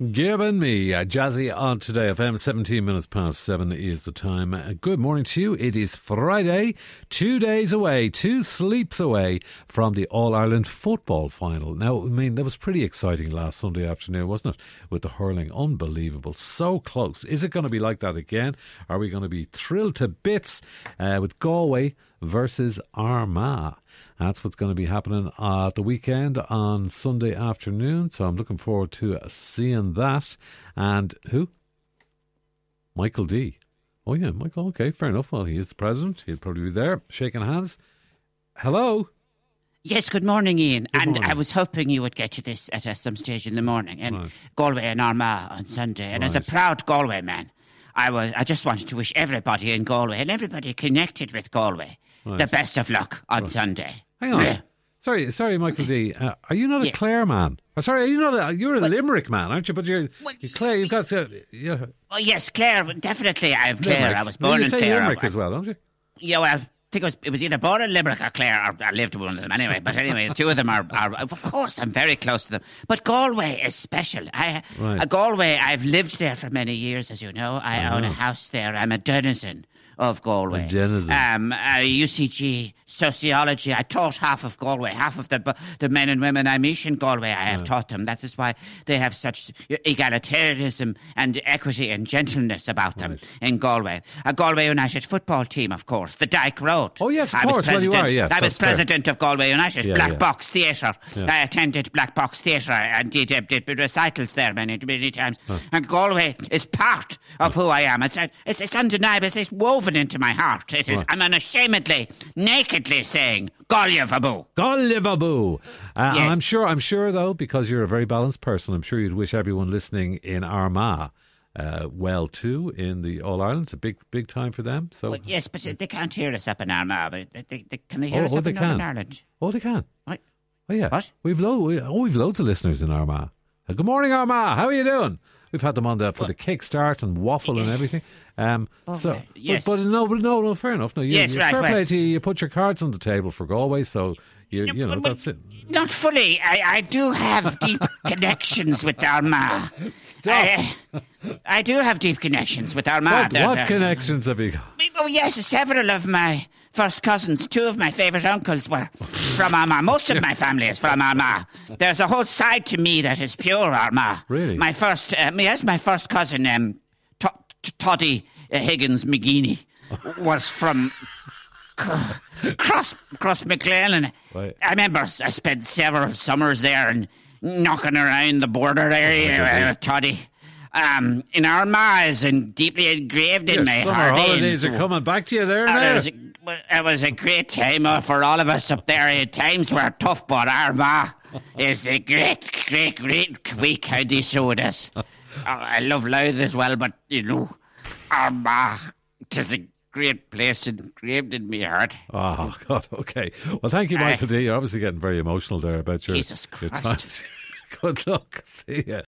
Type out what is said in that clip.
Given me Jazzy on Today FM. 17 minutes past 7 is the time. Good morning to you. It is Friday, 2 days away, 2 sleeps away from the All-Ireland football final. Now, I mean, that was pretty exciting last Sunday afternoon, wasn't it? With the hurling. Unbelievable. So close. Is it going to be like that again? Are we going to be thrilled to bits with Galway versus Armagh? That's what's going to be happening at the weekend on Sunday afternoon. So I'm looking forward to seeing that. And who? Michael D. Oh, yeah, Michael. Okay, fair enough. Well, he is the president. He'll probably be there shaking hands. Hello. Yes, good morning, Ian. Good morning. I was hoping you would get to this at some stage in the morning. And Right. Galway and Armagh on Sunday. And as a Right. proud Galway man, I just wanted to wish everybody in Galway and everybody connected with Galway the best of luck on Sunday. Hang on. Yeah. Sorry, Michael D. Are you not a Yeah. Clare man? Sorry, are you not? You're a Limerick man, aren't you? But you're Clare. You've got to. Yeah. Oh, yes, Clare. Definitely, I'm Clare. Limerick. I was born you in say Clare. Limerick as well, don't you? Yeah, well, I think it was either born in Limerick or Clare, or I lived with one of them anyway. But anyway, the two of them are of course, I'm very close to them. But Galway is special. Right. Galway, I've lived there for many years, as you know. I own a house there. I'm a denizen of Galway. A denizen. UCG sociology. I taught half of Galway. Half of the men and women I meet in Galway, I have taught them. That is why they have such egalitarianism and equity and gentleness about them in Galway. A Galway United football team, of course. The Dyke Road. Oh, yes, of course. Well, you are, yes. I was that's fair. president of Galway United. Yeah, Black yeah. Box Theatre. Yeah. I attended Black Box Theatre and did recitals there many times. And Galway is part of who I am. It's undeniable. It's woven into my heart. It is. Right. I'm unashamedly, nakedly saying, Gallia Vabu. Golivaboo. Yes. I'm sure though, because you're a very balanced person, I'm sure you'd wish everyone listening in Armagh well too in the All Ireland. It's a big time for them. So Well, yes, but they can't hear us up in Armagh. But can they hear us up they in Northern can. Ireland? Oh, they can. Right. Oh yeah. What? We've loads of listeners in Armagh. Good morning, Armagh. How are you doing? We've had them on there for the kickstart and waffle and everything. Yes. but no, fair enough. No, Yes, right, fair right. play to you. You put your cards on the table for Galway, so you know but- that's it. Not fully. I do have deep connections with Armagh. I do have deep connections with Armagh. What connections have you got? Oh, yes, several of my first cousins, two of my favourite uncles were from Armagh. Most of my family is from Armagh. There's a whole side to me that is pure Armagh. Really? My first cousin, Toddy Higgins McGeaney, was from Cross McLellan. Right. I remember I spent several summers there and knocking around the border area with Toddy. In Armagh is deeply engraved in Your my summer heart. holidays are coming back to you there now. It was a great time for all of us up there. Times were tough, but Armagh is a great week how they showed us. I love Louth as well, but Armagh is a great place engraved in my heart. Oh, God, okay. Well, thank you, Michael D. You're obviously getting very emotional there about your Jesus your Christ. times. Good luck. See ya.